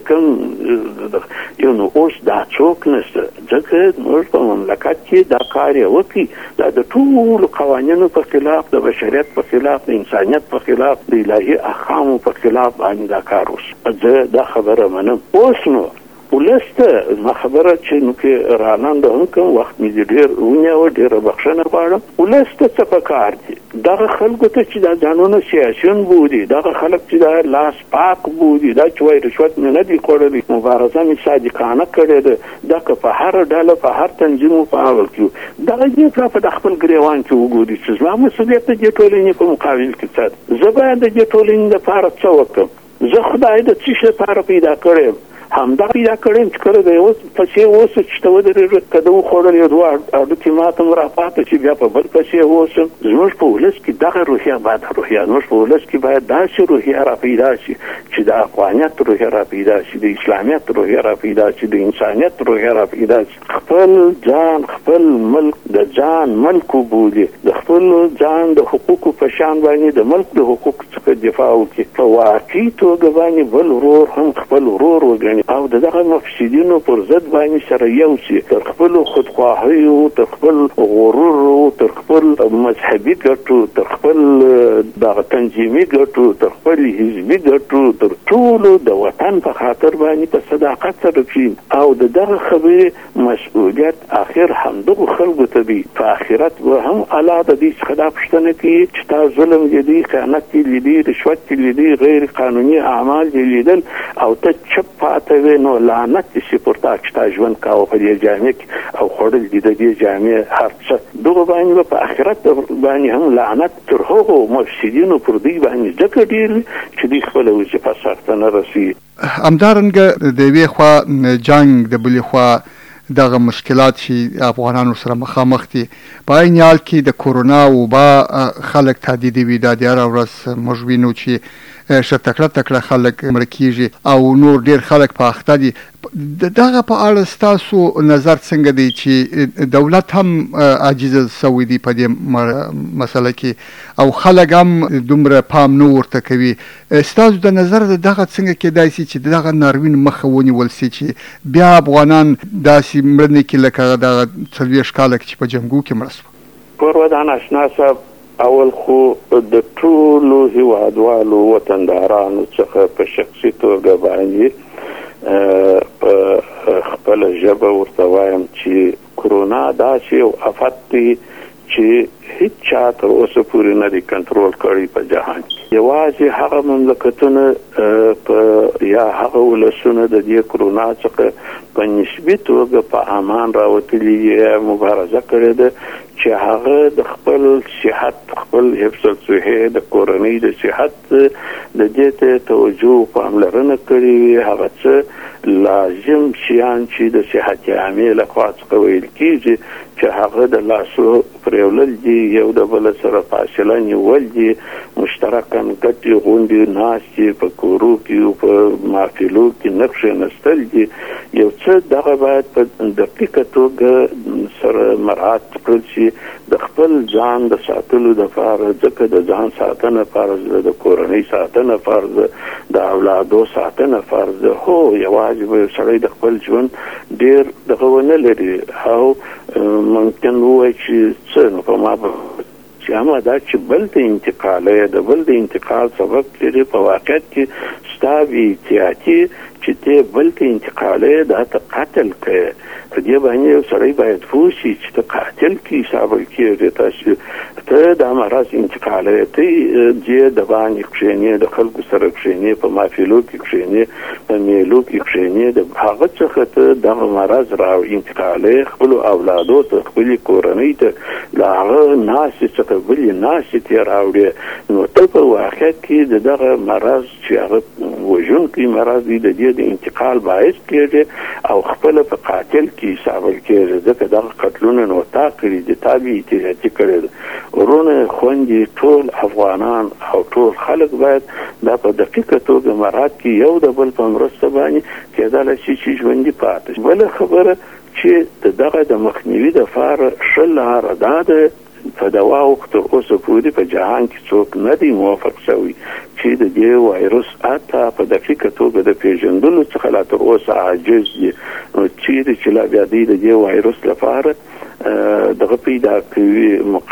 کوم یو. نو اوس دا څوک نشته، ځکه موږ په مملکت کې دا کار یې وکړي، دا د ټولو قوانینو په خلاف، د بشریت په خلاف، د انسانیت په خلاف، د الهي احکامو په خلاف باندې دا کار وشو. زه دا خبره منم. اوس نو ولسته ما خبره چې نو کې راننده هم کوم وخت مې ډېر ونیوه، ډېره بخښنه غواړم. ولسته څه پکار دي، دغه خلکو ته چې دا ځانونه سیاسیون بولي، دغه خلک چې دا لاس پاک بولي، دا چې وایي رشوت مې نه دي خوړلی، مبارزه مې صادقانه کړې ده، دا که په هر ډله په هر تنظیم په اول کې دغه دې په خپل ګریوان کې وګوري چې زما مسؤلیت د دې ټولنې په مقابل کې څه ده، زه باید د دې ټولنې لپاره څه وکړم، زه خدای د څه شي لپاره پیدا کړی همدا پیدا کړم چې کله د یو پسې اوسه چې ته ودرېږه، که ده وخوړل یو دوه هډوکي ماته م راپاته چې بیا په بل پسې اوسم. زموږ په ولس کې دغه روحیه بده روحیه، زموږ په ولس کې باید داسې روحیه را پیدا شي چې د افغانیت روحیه را پیدا شي، د اسلامیت روحیه را پیدا شي، د انسانیت روحیه را پیدا شي. خپل ځان، خپل ملک د ځان ملک وبولي، د خپل خپل ځان د حقوقو په شان باندې د ملک د حقوقو څخه دفاع وکړي، په واقعي توګه باندې بل ورور هم خپل ورور وګڼي او دغه مفسدینو پر ضد باندې سره یو شي، تر خپل خودخواهیو، تر خپل غرور، تر خپل مذهبي ګټو، تر خپل دغه تنظیمي ګټو، تر خپل حزبي ګټو، تر ټولو د وطن په خاطر باندې په صداقت سره کړي او دغه خبرې مسؤلیت اخر همدغه خلکو ته وي. په آخرت به هم الله د دې څخه دا پوښتنه کوي چې تا ظلم لیدي، خیانت لیدي، رشوت لیدي، غیر قانوني اعمال لیدل او ته چپ پاتې وې، نو لعنت دې شي پر تا چې تا ژوند کاوه په دې جامې کې او خوړل دې د دې جامې هر څه. دغه باندې په آخرت باندې هم لعنت تر هغو مفسدینو پر دوی باندې ځکه ډېر چې دوی خپله وظیفه سرته نه رسوي. همدارنګه د یوې خوا جنګ، د بلې خوا دغه مشکلات چې افغانانو سره مخامخ دي، په عین حال کې د کورونا وبا خلک تهدیدوي. دا د هره ورځ موږ وینو چې تکړه خلک مړه کېږي او نور ډېر خلک په اخته دي. دغه په اړه ستاسو نظر څنګه دی چې دولت هم عاجز شوی دی په دې مسله کې او خلک هم دومره پام نه ورته کوي؟ ستاسو د نظر دغه څنګه کېدای شي چې دغه ناورین مخه ونیول شي چې بیا افغانان داسې مړه نه کړي لکه دغه 40 کاله چې په جنګو کې مړه شول؟ پروردان آشنا صاحب، اول خو د ټولو هیوادوالو وطندارانو څخه په شخصي توګه باندې په خپل ژبه ورته وایم چې کرونا داسې یو افت دی چې هیڅ چا تر اوسه پورې نه دی کنټرول کړی په جهان کې. یوازې هغه مملکتونه یا هغه ولسونه د دې کرونا څخه په نسبي توګه په امان راوتلي یا مبارزه کړې ده چې هغه د خپل صحت، خپل حفظ الصحه، د کورنۍ د صحت د دې ته توجه او پاملرنه کړې وي. هغه څه لازم شیان چې د صحت عامه لخوا څخه ویل کېږي چې هغه د لاسو پرېولل دي، یو د بل سره فاصله نیول دي، مشترکاً ګډې غونډې ناستې په کورو کې او په محفلو کې نه کښېنستل دي. یو څه دغه باید په دقیقه توګه سره مراعات کړل شي د خپل ځان د ساتلو دپاره، ځکه د ځان ساتنه فرض ده، د کورنۍ ساتنه فرض ده، د اولادو ساتنه فرض ده. هو یوازې به سړی د خپل ژوند ډېر دغه ونه لري او ممکن ووایي چې څه نو په ما چې اما دا چې بل ته انتقاله د بل د انتقال سبب کېږي، په واقعیت کې ستا بې احتیاطي چې ته بل ته انتقاله دا ته قتل کوي. په دې باندې یو سړی باید پوه شي چې ته قاتل کې حسابل کېږي. تاسو ته دا مرض انتقاله ته دې د باندې کښېنې، د خلکو سره کښېنې، په محفلو کې کښېنې، په میلو کې کښېنې، د هغه څخه ته دغه مرض راوړي انتقاله خپلو اولادو ته، خپلې کورنۍ ته د هغه ناستې څخه بلې ناستې ته راوړي. نو ته په واقعیت کې د دغه مرض چې هغه وژونکی مرض دی د دې د انتقال باعث کېږي او خپل په قاتل کې حسابل کېږي، ځکه دغه قتلونه نو تا کړي دي، تا بې احتیاطي کړې ده. ورونه خویندې ټول افغانان او ټول خلک باید دا په دقیقه توګه مراعات کړي، یو د بل په مرسته باندې کېدلی شي چې ژوندي پاتې شي. بله خبره چې دغه د مخنیوي دپاره ښه لاره دا ده په دوا وخت تر اوسه پورې په جهان کې څوک نه دی موافق شوی چې د دې وایرس حتی په دقیقه توګه د پیژندلو څخه لا تر اوسه عاجز دي. نو چیرې چې لا بیا دی د دې وایرس لپاره دغه پیدا کوي،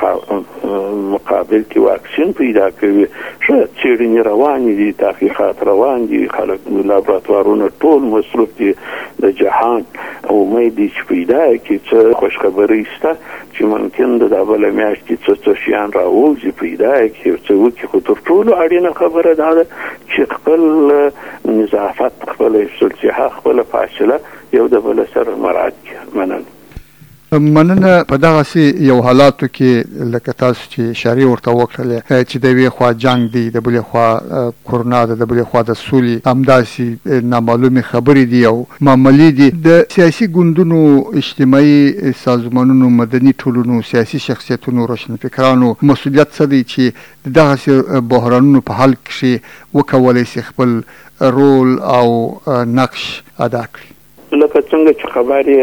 مقابل کې واکسین پیدا کوي، ښه څېړنې روانې دي، تحقیقات روان دي، خلک لابراتوارونه ټول مصروف دي د جهان. امید دی چې پیدا کړي څه خوشخبري شته چې ممکن د دا بله میاشت کې څه شیان راوځي، پیدا کړي څه وکړي. خو تر ټولو اړینه خبره دا ده چې خپل نظافت، خپل حفظ الصحه، خپله فاصله یو د بل سره مراعات کړي. مننه. په دغسې یو حالاتو کې لکه تاسو چې اشارې ورته وکړلې چې د یوې خوا جنګ دی، د بلې خوا کورونا ده، د بلې خوا د سولې همداسې نامعلومې خبرې دي او معاملې دي. د سیاسي ګوندونو، اجتماعي سازمانونو، مدني ټولنو، سیاسي شخصیتونو، روشنفکرانو مسؤلیت څه دی چې دغسې بحرانونو په حل کښې وکولی شي خپل رول او نقش ادا کړي؟ لکه څنګه چې خبر یې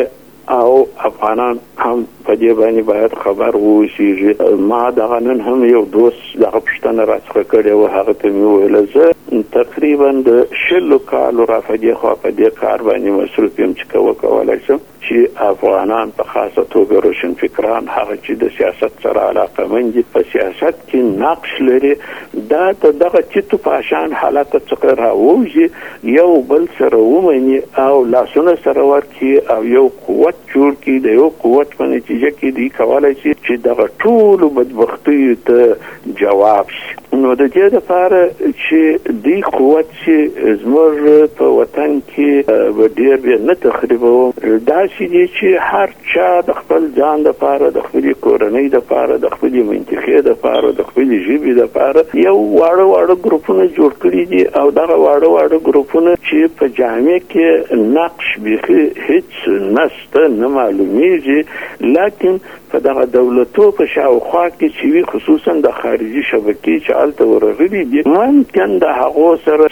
او افغانان هم په دې باندې باید خبر واوسي. ما دغه نن هم یو دوست دغه پوښتنه راڅخه کړې وه، هغه ته مې وویل زه تقریبا د 20 کالو را په دې خوا په دې کار باندې مصروف یم چې وکولای شم چې افغانان په خاصه توګه روشنفکران هغه چې د سیاست سره علاقمند دي په سیاست کې نقش لري دا دغه چتو پاشان حالت څخه راوځي، یو بل سره ومني او لاسونه سره ورکړي او یو قوت جوړ کړي. د یو قوت په نتیجه کې دی کولای شي چې دغه ټول بدبختیو ته جواب شي. نو د دې لپاره چې دی قوت چې زموږ په وطن کې ډېر به نه تخریبو، دا چې هر چا د خپل ځان لپاره، د خپل کورنۍ لپاره، د خپل منطقې لپاره، د خپل ژبې لپاره یو واړه ګروپونه جوړ کړي دي او دغه واړه ګروپونه چې په جامع کې نقش به هیڅ نسته نه معلومیږي، لکن په دغه دولتو په شاوخوا کې چې وي خصوصا د خارجي شبکې چې هلته ورغلي دي ممکن د هغو سره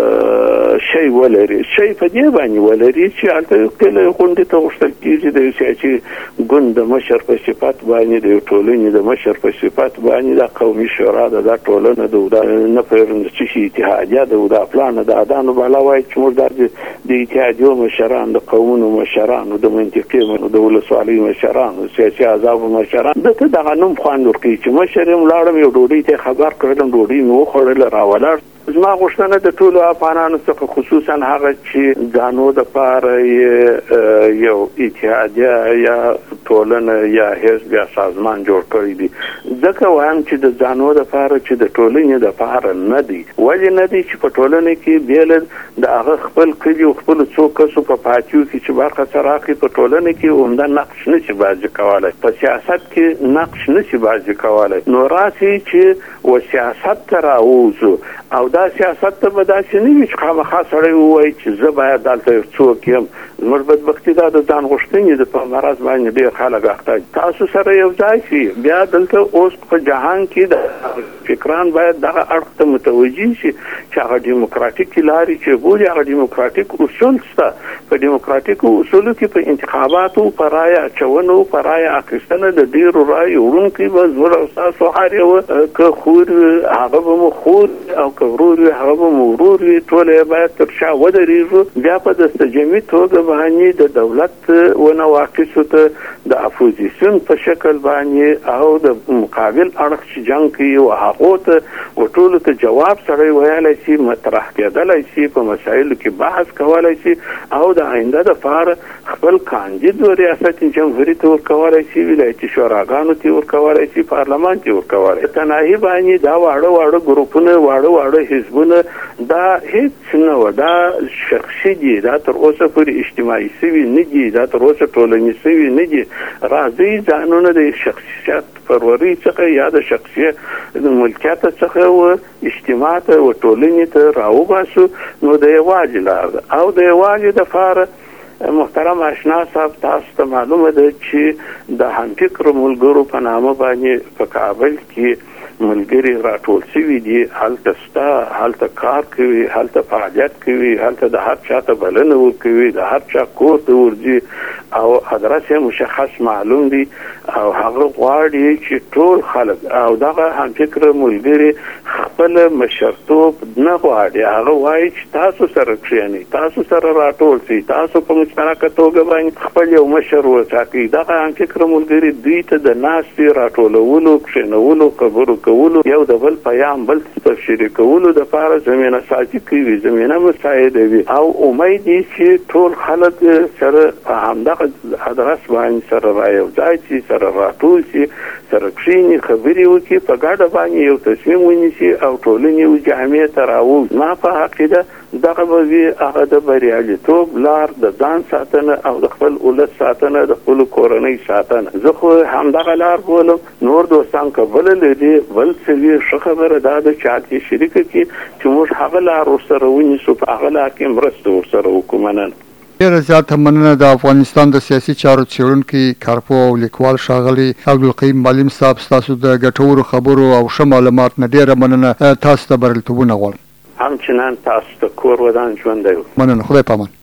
شی ولري، شی په دې باندې ولري چې هلته کله غونډې ته غوښتل کېږي د یو سیاسي ګوند د مشر په صفت باندې، د یو ټولنې د مشر په صفت باندې دا قومي شورا ده، دا ټولنه ده، دا نه پوهېږم څه شي اتحادیه ده، دا پلانه ده، دا نو بالا وایي چې موږ د اتحادیو مشران، د قومونو مشرانو، د منطقې د ولسوالیو مشرانو، سیاسي احزابو مشران دته دغه نوم خوند ورکوي چې مشر یم لاړم یو ډوډۍ ته خبر کړم، ډوډۍ مې وخوړله راولاړ. زما غوښتنه د ټولو افغانانو څخه خصوصا هغه چې ځانو دپاره یو اتحادیه یا ټولنه یا حزب یا سازمان جوړ کړی دي، ځکه وایم چې د ځانو دپاره چې د ټولنې دپاره نه دي. ولې نه دي؟ چې په ټولنه کې بېله د هغه خپل کلي او خپلو څو کسو په پاتیو کې چې برخه سره اخلي، په ټولنه کې عمده نقش نشي بازي کولی، په سیاست کې نقش نشي بازي کولی. نو راسي چې و سیاست ته راوځو او دا سیاست ته به داسې نه وي چې خامخا سړی ووایي چې زه باید دلته یو څوک یم. زموږ بدبختي دا د ځان غوښتنې د په مرض باندې ډېر خلک اخته دي. تاسو سره یو ځای شي، بیا دلته اوس په جهان کې د فکران باید دغه اړخ ته متوجه شي چې هغه ډیموکراتیکې لارې چې بولي هغه ډیموکراتیک اصول شته. په ډیموکراتیکو اصولو کې په انتخاباتو په رایه اچونو، په رایه اخیستنه د ډېرو رایو وړونکي به زموږ او ستاسو هر یو که خور هغه به مو خور او که ورور وي هغه به مو ورور وي، ټول یې باید تر شا ودرېږو. بیا په دستجمي توګه باندې د دولت ونواقصو ته د اپوزیسیون په شکل باندې او د مقابل اړخ چې جنګ کوي او هغو ته ټولو ته جواب سړی ویلی شي، مطرح کېدلی شي، په مسایلو کې بحث کولی شي او د آینده دپاره خپل کاندید و ریاست جمهوري ته ورکولی شي، ولایتي شوراګانو ته ورکولی شي، پارلمان ته ورکولی شي. تنهایي باندې دا واړه ګروپونه، واړه حزبونه دا هیڅ نه و، دا شخصي دي، دا تر اوسه پورې اجتماعي سوي نه دي، دا تر اوسه ټولنیز سوي نه دي. راځئ ځانونه د شخصیت پروري څخه یا د شخصیت ملکیت څخه و اجتماع ته و ټولنې ته راوباسو. نو د یووالي لار ده او د یووالي دپاره محترم آشنا صاحب تاسو ته معلومه ده چې د همفکرو ملګرو په نامه باندې په کابل کې ملګري راټول شوي دي، هلته شته، هلته کار کوي، هلته فعالیت کوي، هلته د هر چا ته بلنه ورکوي، د هر چا کور ته ورځي او ادرس مشخص معلوم دي او هغه غواړي چې ټول خلک او دغه همفکره ملګري خپل مشرتوب نه غواړي. هغه وایي چې تاسو سره کښېنئ، تاسو سره راټول شئ، تاسو په مشترکه توګه باندې خپل یو مشر وټاکئ. دغه همفکره ملګري دوی ته د ناستې راټولولو، کښېنولو، خبرو کولو، یو د بل پیام بل تبشیري کولو دپاره زمینه سازي کوي، زمینه مساعدوي او امید دی چې ټول خلک سره په همدغه ادرس باندې سره رايوځای شي، سره راټول شي، سره کښېني، خبرې وکړي، په ګډه باندې یو تصمیم ونیسي او ټولنې یو جامع ته راوځي. ما په عقیده دغه به وي هغه د بریالیتوب لار، د ځان ساتنه او د خپل ولس ساتنه، د خپلو کورنۍ ساتنه. زه خو همدغه لار بولم. نور دوستان که بله لري بل څه وي ښه خبره دا ده چې هلته شریکه کړي چې موږ هغه لار ورسره ونیسو، په هغه لار کې مرسته ورسره وکړو. مننه. ډېره زیاته مننه د افغانستان د سیاسي چارو څېړونکي، کارپوه او لیکوال ښاغلي عبدالقیوم معلم صاحب، ستاسو د ګټورو خبرو او ښه معلومات نه ډېره مننه. تاسو ته بریالیتوبونه غواړم. همچنان تاسو ته کور ودان ژوندی و. مننه. خدای پامان.